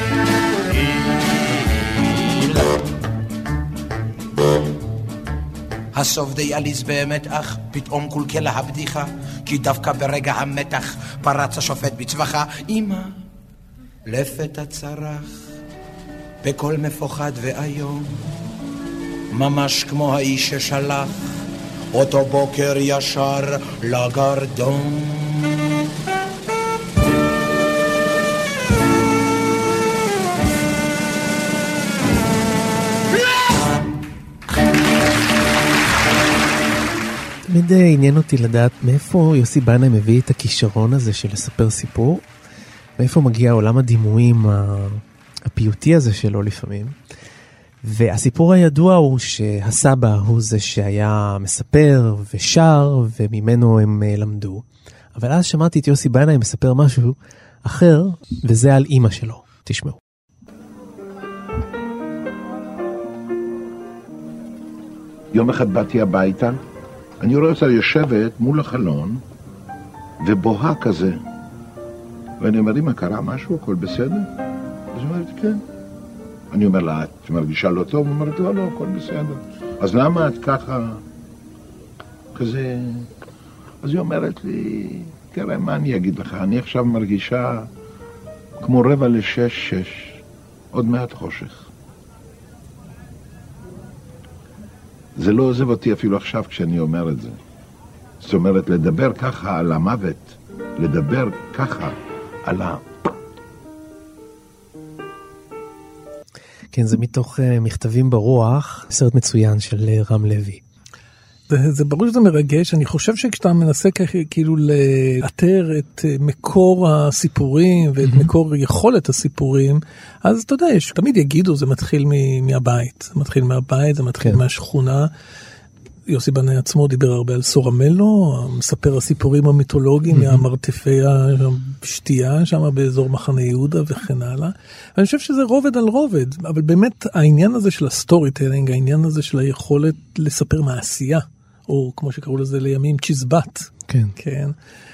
הסוף די עליז באמת, אך פתאום קולקלה הבדיחה, כי דווקא ברגע המתח פרץ השופט בצווחה. אמא לפתע צרח בקול מפוחד ואיום, ממש כמו האיש ששלח אותו בוקר ישר לגרדום. תמיד עניין אותי לדעת מאיפה יוסי בנאי מביא את הכישרון הזה של לספר סיפור, מאיפה מגיע עולם הדימויים הפיוטי הזה שלו לפעמים. והסיפור הידוע הוא שהסבא הוא זה שהיה מספר ושר, וממנו הם למדו. אבל אז שמעתי את יוסי בנאי מספר משהו אחר, וזה על אמא שלו. תשמעו. יום אחד באתי הביתה, אני רואה אותה יושבת מול החלון, ובוהה כזה. ואני אומר, אמא, קרה משהו? הכל בסדר? אז היא אומרת, כן. אני אומר לה, את מרגישה לא טוב? היא אומרת, לא, הכל בסדר. אז למה את ככה, כזה? אז היא אומרת לי, תראה, מה אני אגיד לך? אני עכשיו מרגישה כמו 5:45, עוד מעט חושך. זה לא עוזב אותי אפילו עכשיו כשאני אומר את זה. זאת אומרת, לדבר ככה על המוות, לדבר ככה על כן, זה מתוך מכתבים ברוח, סרט מצוין של רם לוי. זה ברור שזה מרגש, אני חושב שכשאתה מנסה כאילו לאתר את מקור הסיפורים ואת מקור יכולת הסיפורים, אז אתה יודע, תמיד יגידו, זה מתחיל מהבית, זה מתחיל מהבית, זה מתחיל מהשכונה. יוסי בנאי עצמו דיבר הרבה על סורמלו, מספר הסיפורים המיתולוגיים מהמרתפי השתייה שם באזור מחנה יהודה וכן הלאה. אני חושב שזה רובד על רובד, אבל באמת העניין הזה של הסטורי טיילינג, העניין הזה של היכולת לספר מעשייה, או כמו שקראו לזה לימים, צ'יזבט. כן. כן.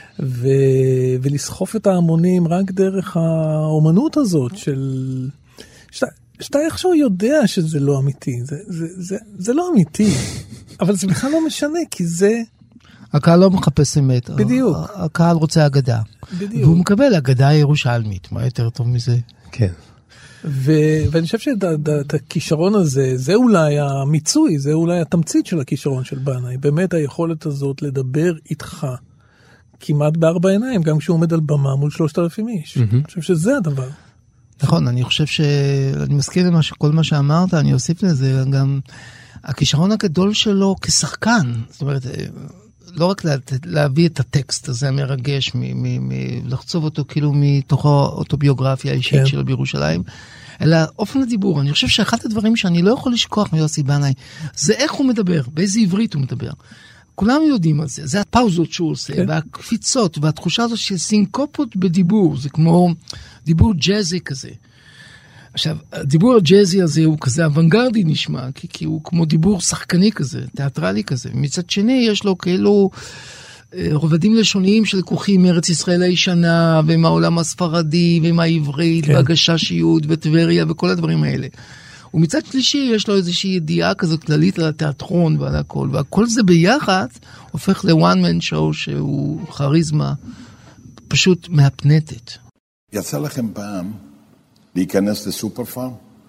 ולסחוף את ההמונים רק דרך האומנות הזאת של... שאתה איכשהו יודע שזה לא אמיתי, זה לא אמיתי, אבל זה בכלל לא משנה, כי זה... הקהל לא מחפש אמת. בדיוק. הקהל רוצה אגדה. בדיוק. והוא מקבל אגדה ירושלמית, מה יותר טוב מזה? כן. ואני חושב שאת הכישרון הזה, זה אולי המיצוי, זה אולי התמצית של הכישרון של בנאי, באמת היכולת הזאת לדבר איתך, כמעט בארבע עיניים, גם כשהוא עומד על במה מול 3,000 איש. אני חושב שזה הדבר. נכון, אני חושב אני מסכים כל מה שאמרת, אני אוסיף לזה גם הכישרון הגדול שלו כשחקן, זאת אומרת, לא רק להביא את הטקסט הזה המרגש, לחצוב אותו כאילו מתוך האוטוביוגרפיה האישית שלו בירושלים, אלא אופן הדיבור. אני חושב שאחד הדברים שאני לא יכול לשכוח מיוסי בנאי, זה איך הוא מדבר, באיזה עברית הוא מדבר. כולם יודעים על זה, זה הפאוזות שהוא עושה, והקפיצות, והתחושה הזו של סינקופות בדיבור, זה כמו דיבור ג'אזי כזה. עכשיו, הדיבור הג'אזי הזה הוא כזה אוונגרדי נשמע, כי הוא כמו דיבור שחקני כזה, תיאטרלי כזה. מצד שני, יש לו כאילו רובדים לשוניים שלקוחים מארץ ישראל הישנה, ועם העולם הספרדי, ועם העברית, והגששיות, וטבריה, וכל הדברים האלה. ומצד שלישי יש לו איזושהי ידיעה כזאת כללית על התיאטרון ועל הכל, והכל זה ביחד הופך ל-one man show שהוא כריזמה פשוט מהפנטת. יצא לכם פעם להיכנס לסופר פארם?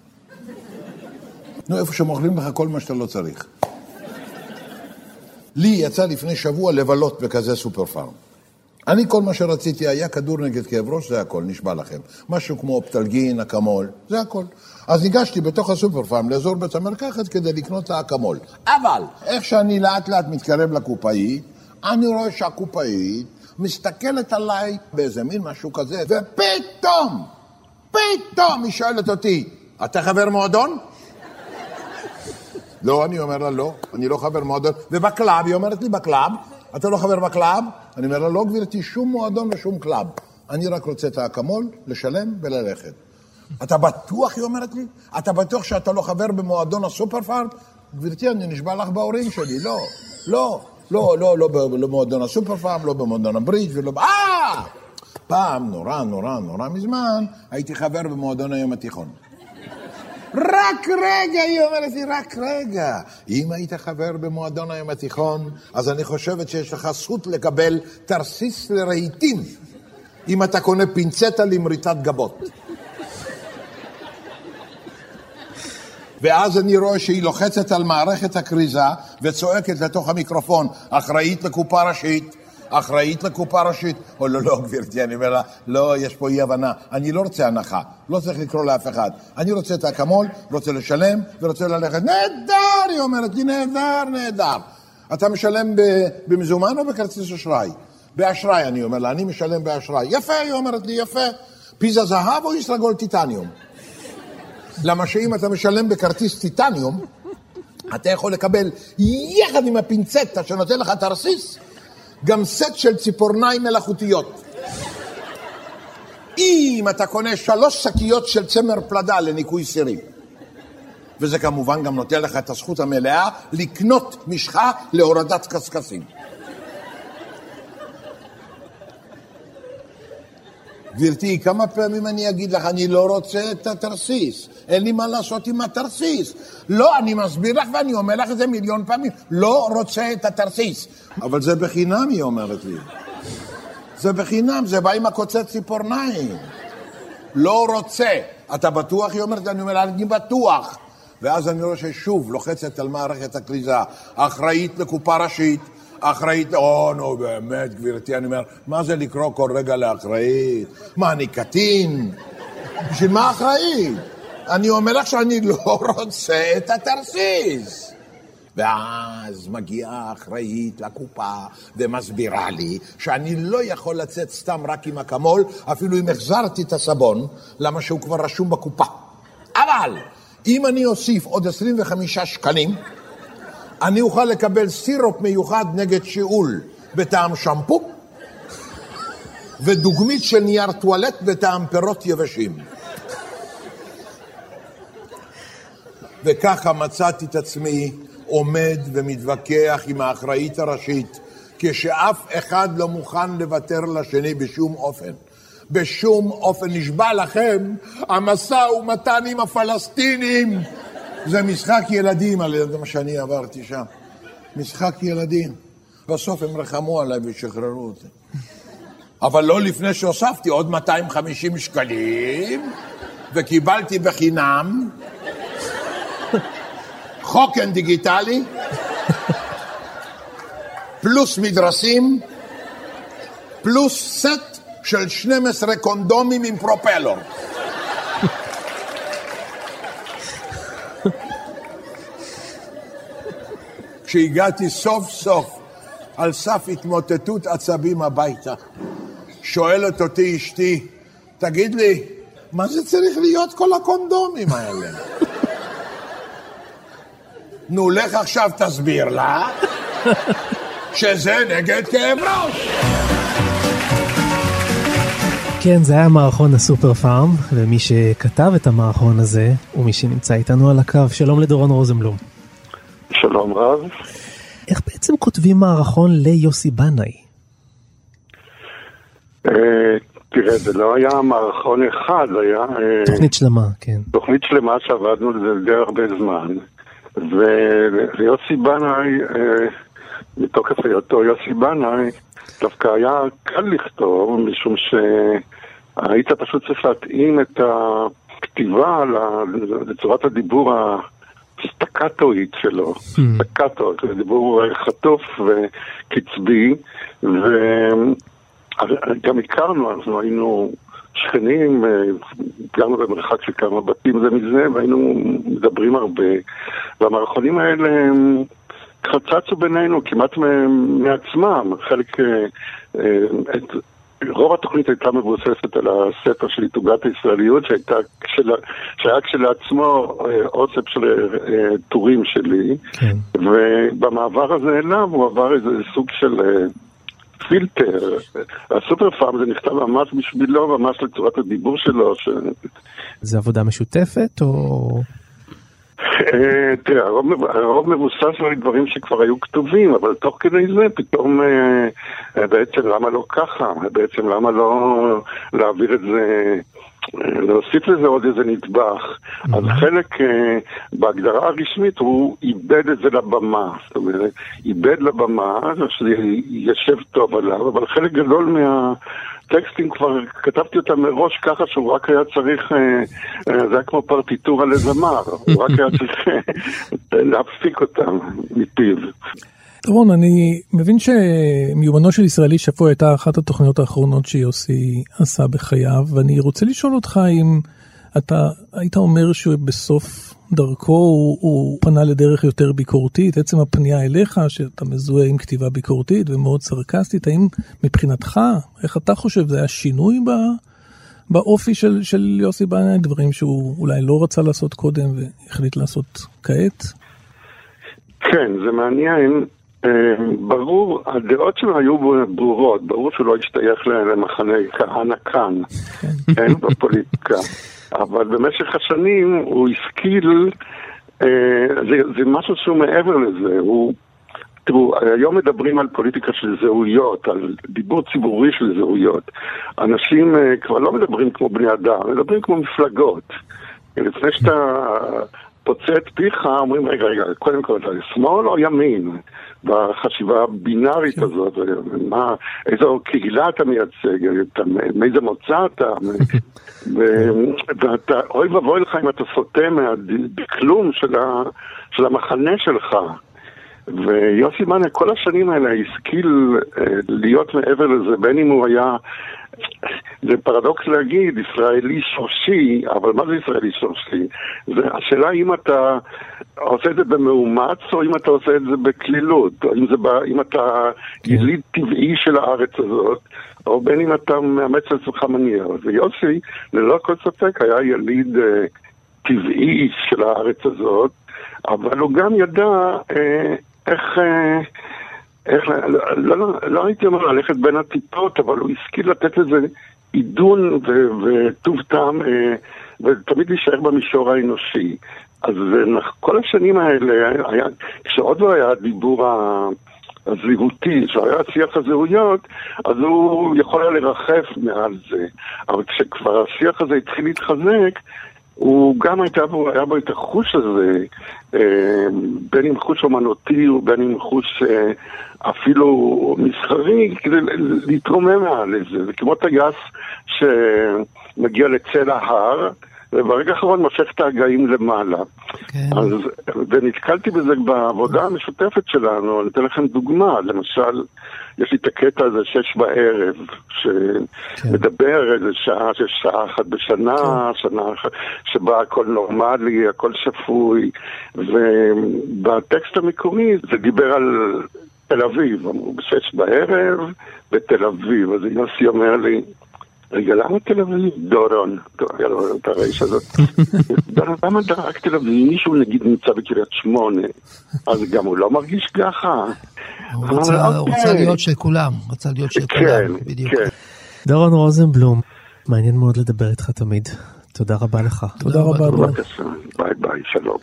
נו, איפה שמוכרים לך כל מה שאתה לא צריך. לי יצא לפני שבוע לבלות בכזה סופר פארם. אני כל מה שרציתי היה כדור נגד כאב ראש, זה הכל, נשבע לכם. משהו כמו אופטלגין, אקמול, זה הכל. אז ניגשתי בתוך הסופר פארם לאזור בית המרקחת כדי לקנות את האקמול. אבל איך שאני לאט לאט מתקרב לקופאית, אני רואה שהקופאית מסתכלת עליי באיזה מין משהו כזה, ופתאום היא שואלת אותי, אתה חבר מועדון? לא, אני אומר לה, לא, אני לא חבר מועדון. ובקלאב, היא אומרת לי, בקלאב, אתה לא חבר בקלאב? אני אומר לה, לא גבירתי, שום מועדון ושום קלאב. אני רק רוצה את האקמול, לשלם וללכת. אתה בטוח, היא אומרת לי? אתה בטוח שאתה לא חבר במועדון הסופר פארם? גבירתי, אני נשבע לך בהורים שלי, לא במועדון הסופר פארם, לא במועדון הברידג' ולא... פעם, נורא מזמן, הייתי חבר במועדון היום התיכון. רק רגע, היא אומרת לי, רק רגע. אם היית חבר במועדון היום התיכון, אז אני חושבת שיש לך זכות לקבל תרסיס לרהיטים, אם אתה קונה פינצטה למריטת גבות. ואז אני רואה שהיא לוחצת על מערכת הקריזה, וצועקת לתוך המיקרופון, אחראית לקופה ראשית, אחראית לקופה ראשית. או לא, גבירתי, אני אומר לה, לא, יש פה אי הבנה, אני לא רוצה הנחה, לא צריך לקרוא לאף אחד. אני רוצה את האקמול, רוצה לשלם, ורוצה ללכת. נהדר, היא אומרת לי, נהדר. אתה משלם במזומן או בכרטיס אשראי? באשראי, אני אומר לה, אני משלם באשראי. יפה, היא אומרת לי, יפה. פיזה זהב או ישראגול טיטניום? למה שאם אתה משלם בכרטיס טיטניום, אתה יכול לקבל יחד עם הפינצטה שנותן לך תרסיס, גם סט של ציפורניים מלאכותיות. אם אתה קונה 3 שקיות של צמר פלדה לניקוי סירים, וזה כמובן גם נותן לך את הזכות המלאה לקנות משחה להורדת קסקסים. גבירתי, כמה פעמים אני אגיד לך, אני לא רוצה את התרסיס, אין לי מה לעשות עם התרסיס. לא, אני מסביר לך ואני אומר לך את זה 1,000,000 פעמים, לא רוצה את התרסיס. אבל זה בחינם, היא אומרת לי. זה בחינם, זה בא עם הקוצץ ציפורניים. לא רוצה. אתה בטוח? היא אומרת, אני אומר, אני בטוח. ואז אני רואה ששוב לוחצת על מערכת הקריזה, אחראית לקופה ראשית, אחראית, נו באמת גבירתי, אני אומר, מה זה לקרוא כל רגע לאחראית? מה, אני קטין? בשביל מה אחראית? אני אומר לך שאני לא רוצה את התרסיס. ואז מגיעה אחראית לקופה ומסבירה לי שאני לא יכול לצאת סתם רק עם אקמול, אפילו אם החזרתי את הסבון, למה שהוא כבר רשום בקופה. אבל אם אני אוסיף עוד 25 שקלים, אני אוכל לקבל סירופ מיוחד נגד שיעול בטעם שמפו, ודוגמית של נייר טואלט בטעם פירות יבשים. וככה מצאתי את עצמי עומד ומתווכח עם האחראית הראשית, כשאף אחד לא מוכן לוותר לשני בשום אופן. בשום אופן. נשבע לכם, המשא ומתן עם הפלסטינים זה משחק ילדים, על מה שאני עברתי שם. משחק ילדים. בסוף הם רחמו עליי ושחררו אותי. אבל לא לפני שהוספתי עוד 250 שקלים, וקיבלתי בחינם חוקן דיגיטלי, פלוס מדרסים, פלוס סט של 12 קונדומים עם פרופלור. כשהגעתי סוף סוף על סף התמוטטות עצבים הביתה, שואלת אותי אשתי, תגיד לי, מה זה צריך להיות כל הקונדומים האלה? נו, לך עכשיו תסביר לה שזה נגד כאב ראש. כן, זה היה מערכון הסופר פארם, ומי שכתב את המערכון הזה הוא מי שנמצא איתנו על הקו. שלום לדורון רוזנבלום. שלום רב. איך בעצם כותבים מערכון ליוסי בנאי? תראה, זה לא היה מערכון אחד, זה היה תוכנית שלמה, כן. תוכנית שלמה שעבדנו לזה די הרבה זמן. ויוסי בנאי, מתוקף היותו יוסי בנאי, דווקא היה קל לכתוב, משום שהיית פשוט צריך להתאים את הכתיבה לצורת הדיבור הסטקטואית שלו. סטקטו, דיבור חטוף וקצבי, וגם הכרנו, אנחנו היינו שכנים, גרנו במרחק של כמה בתים זה מזה, והיינו מדברים הרבה, והמערכונים האלה חצצו בינינו כמעט מעצמם. חלק, רוב התוכנית הייתה מבוססת על הספר של עיתוגת הישראליות, שהיה כשלעצמו אוסף של טורים שלי, כן. ובמעבר הזה אליו הוא עבר איזה סוג של פילטר. הסופר פארם זה נכתב ממש בשבילו, ממש לצורת הדיבור שלו. זה עבודה משותפת או... תראה, הרוב מבוסס על דברים שכבר היו כתובים, אבל תוך כדי זה פתאום בעצם למה לא ככה? בעצם למה לא להעביר את זה, להוסיף לזה עוד איזה נדבך? אז חלק בהגדרה הרשמית הוא איבד את זה לבמה, זאת אומרת, איבד לבמה, שזה ישב טוב עליו, אבל חלק גדול טקסטים כבר כתבתי אותם מראש ככה שהוא רק היה צריך, זה היה כמו פרטיטורה לזמר, הוא רק היה צריך להפסיק אותם מפיו. דורון, אני מבין שמיומנו של ישראלי שפוי הייתה אחת התוכניות האחרונות שיוסי עשה בחייו, ואני רוצה לשאול אותך אם אתה היית אומר שבסוף דרכו הוא פנה לדרך יותר ביקורתית, עצם הפנייה אליך שאתה מזוהה עם כתיבה ביקורתית ומאוד סרקסטית, האם מבחינתך, איך אתה חושב, זה היה שינוי באופי של יוסי בנאי, דברים שהוא אולי לא רצה לעשות קודם והחליט לעשות כעת? כן, זה מעניין. ברור, הדעות שלו היו ברורות, ברור שהוא לא השתייך למחנה כהנא כאן, כן, בפוליטיקה. אבל במשך השנים הוא השכיל, זה משהו שהוא מעבר לזה. תראו, היום מדברים על פוליטיקה של זהויות, על דיבור ציבורי של זהויות. אנשים כבר לא מדברים כמו בני אדם, מדברים כמו מפלגות. לפני שאתה פוצע את פיך, אומרים, רגע, קודם כל, שמאל או ימין? בחשיבה הבינארית הזאת, איזו קהילה אתה מייצג, מאיזה מוצא אתה, ואתה, אוי ובוי לך אם אתה סוטה מהכלום של המחנה שלך. ויוסי בנאי כל השנים האלה השכיל להיות מעבר לזה, בין אם הוא היה, זה פרדוקס להגיד, ישראלי שורשי, אבל מה זה ישראלי שורשי? זה השאלה אם אתה עושה את זה במאומץ, או אם אתה עושה את זה בכלילות, או אם אתה יליד טבעי של הארץ הזאת, או בין אם אתה מאמץ לעצמך מנייר. ויוסי, ללא כל ספק, היה יליד טבעי של הארץ הזאת, אבל הוא גם ידע איך לא הייתי אומר ללכת בין הטיפות, אבל הוא השכיל לתת איזה עידון וטוב טעם, ותמיד להישאר במישור האנושי. אז כל השנים האלה, כשעוד לא היה הדיבור הזהותי, שהיה שיח הזהויות, אז הוא יכול היה לרחף מעל זה. אבל כשכבר השיח הזה התחיל להתחזק, הוא גם היה בו את החוש הזה, בין אם חוש אומנותי ובין אם חוש אפילו מסחרי, כדי להתרומם מעל זה. זה כמו טייס שמגיע לצל ההר, וברגע האחרון מושך את הגאים למעלה. כן. אז, ונתקלתי בזה בעבודה המשותפת שלנו. אני אתן לכם דוגמה, למשל, יש לי את הקטע הזה 6 בערב, שמדבר איזה שעה אחת בשנה, שנה אחת, שבה הכל נורמלי, הכל שפוי, ובטקסט המקורי זה דיבר על תל אביב, אמרו 6 בערב בתל אביב, אז יוסי אומר לי, רגע, למה תל אביב? דורון, היה לו את הרעש הזאת. למה רק תל אביב? מישהו נגיד נמצא בקריית 8, אז גם הוא לא מרגיש ככה. הוא רוצה להיות של כולם, בדיוק. דורון רוזנבלום, מעניין מאוד לדבר איתך תמיד. תודה רבה לך. תודה רבה. ביי ביי, שלום.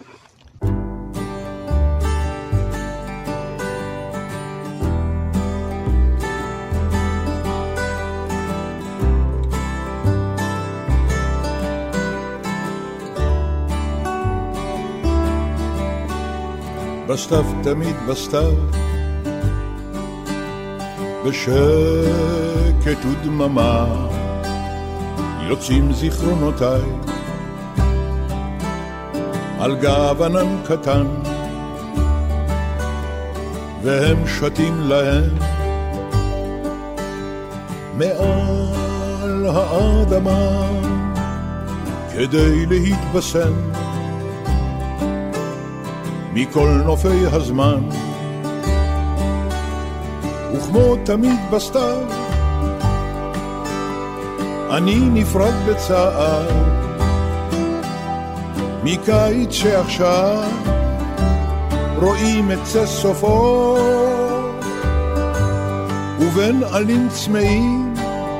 בסתיו תמיד בסתיו, בשקט ודממה יוצאים זיכרונותיי על גב ענן קטן, והם שתים להם מעל האדמה כדי להתבשם מכל נופי הזמן. וכמו תמיד בסתיו אני נפרד בצער מקיץ שעכשיו רואים את זה סופו, ובין עלים צמאים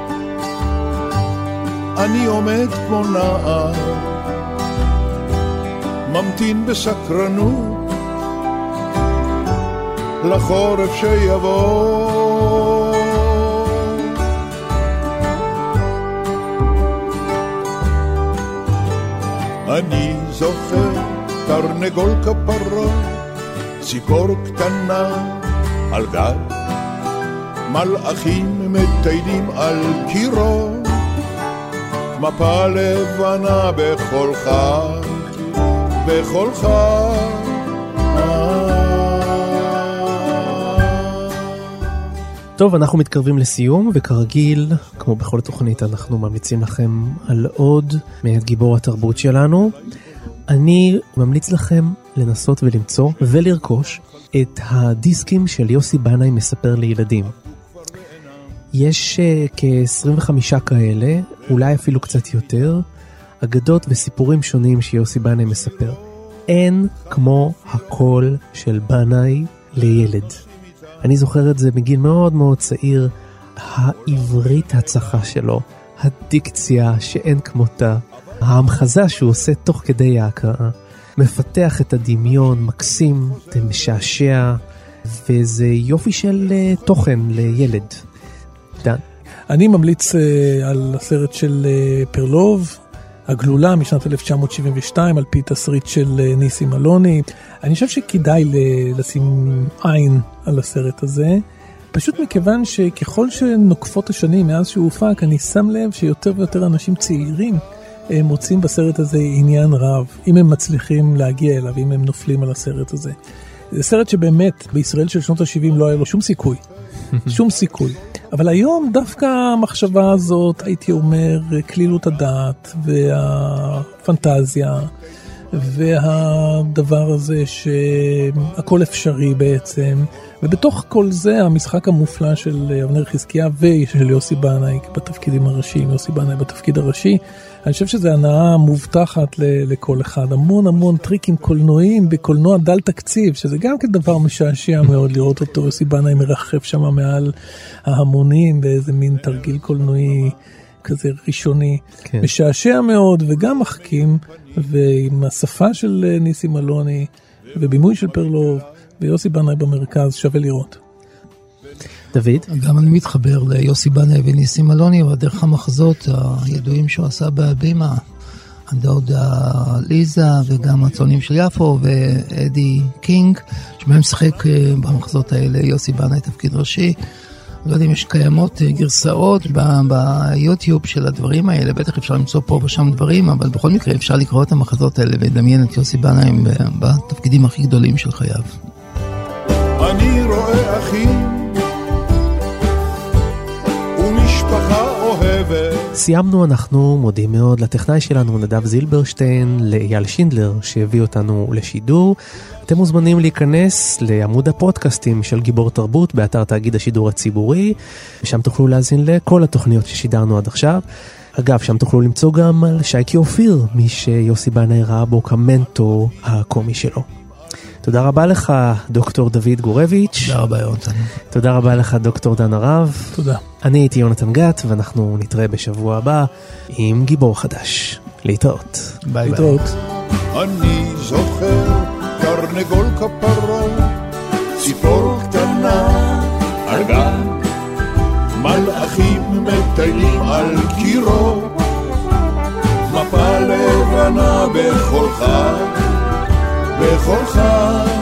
אני עומד כמו נער ממתין בסקרנות לחורף שיבוא. אני זוכר תרנגול כפרות, ציפור קטנה על גג, מלאכים מטיילים על קירות, מפה לבנה בכל חג, בכל חג. טוב, אנחנו מתקרבים לסיום, וכרגיל, כמו בכל תוכנית, אנחנו ממליצים לכם על עוד מאת גיבור התרבות שלנו. אני ממליץ לכם לנסות ולמצוא ולרכוש את הדיסקים של יוסי בנאי מספר לילדים. יש כ-25 כאלה, אולי אפילו קצת יותר, אגדות וסיפורים שונים שיוסי בנאי מספר. אין כמו הקול של בנאי לילד. אני זוכר את זה מגיל מאוד מאוד צעיר, העברית הצחה שלו, הדיקציה שאין כמותה, ההמחזה שהוא עושה תוך כדי ההקראה, מפתח את הדמיון, מקסים, משעשע, וזה יופי של תוכן לילד. דן. אני ממליץ על הסרט של פרלוב, הגלולה משנת 1972, על פי תסריט של ניסים אלוני. אני חושב שכדאי לשים עין על הסרט הזה, פשוט מכיוון שככל שנוקפות השנים מאז שהוא הופק, אני שם לב שיותר ויותר אנשים צעירים מוצאים בסרט הזה עניין רב, אם הם מצליחים להגיע אליו, אם הם נופלים על הסרט הזה. זה סרט שבאמת בישראל של שנות ה-70 לא היה לו שום סיכוי. שום סיכוי. אבל היום דווקא המחשבה הזאת, הייתי אומר, כלילות הדעת והפנטזיה והדבר הזה שהכל אפשרי בעצם, ובתוך כל זה המשחק המופלא של אבנר חזקיה ושל יוסי בנאי בתפקידים הראשיים, יוסי בנאי בתפקיד הראשי. אני חושב שזה הנאה מובטחת לכל אחד. המון המון טריקים קולנועיים בקולנוע דל תקציב, שזה גם כדבר משעשע מאוד לראות אותו. יוסי בנאי מרחף שם מעל ההמונים באיזה מין תרגיל קולנועי כזה ראשוני. כן. משעשע מאוד וגם מחכים, ועם השפה של ניסים אלוני ובימוי של פרלוב ויוסי בנאי במרכז, שווה לראות. דוד? גם אני מתחבר ליוסי בנאי וניסים אלוני, אבל דרך המחזות הידועים שהוא עשה בהבימה, הדודה ליזה וגם הצונים של יפו ואדי קינג, שבהם משחק במחזות האלה יוסי בנאי תפקיד ראשי. לא יודע אם יש קיימות גרסאות ביוטיוב של הדברים האלה, בטח אפשר למצוא פה ושם דברים, אבל בכל מקרה אפשר לקרוא את המחזות האלה ולדמיין את יוסי בנאי בתפקידים הכי גדולים של חייו. אני רואה אחים ומשפחה אוהבת. סיימנו, אנחנו מודים מאוד לטכנאי שלנו נדב זילברשטיין, לאייל שינדלר שהביא אותנו לשידור. אתם מוזמנים להיכנס לעמוד הפודקאסטים של גיבור תרבות באתר תאגיד השידור הציבורי, ושם תוכלו להזין לכל התוכניות ששידרנו עד עכשיו. אגב, שם תוכלו למצוא גם על שייקי אופיר, מי שיוסי בנאי ראה בו כמנטור הקומי שלו. תודה רבה לך, דוקטור דוד גורביץ'. תודה רבה, יונתן. תודה רבה לך, דוקטור דן הרב. תודה. אני הייתי יונתן גת, ואנחנו נתראה בשבוע הבא עם גיבור חדש. להתראות. ביי ביי. להתראות. אני זוכר תרנגול כפרות, ציפור קטנה על גג, מלאכים מטיילים על קירו, מפה לבנה בכל חג, בכל חג.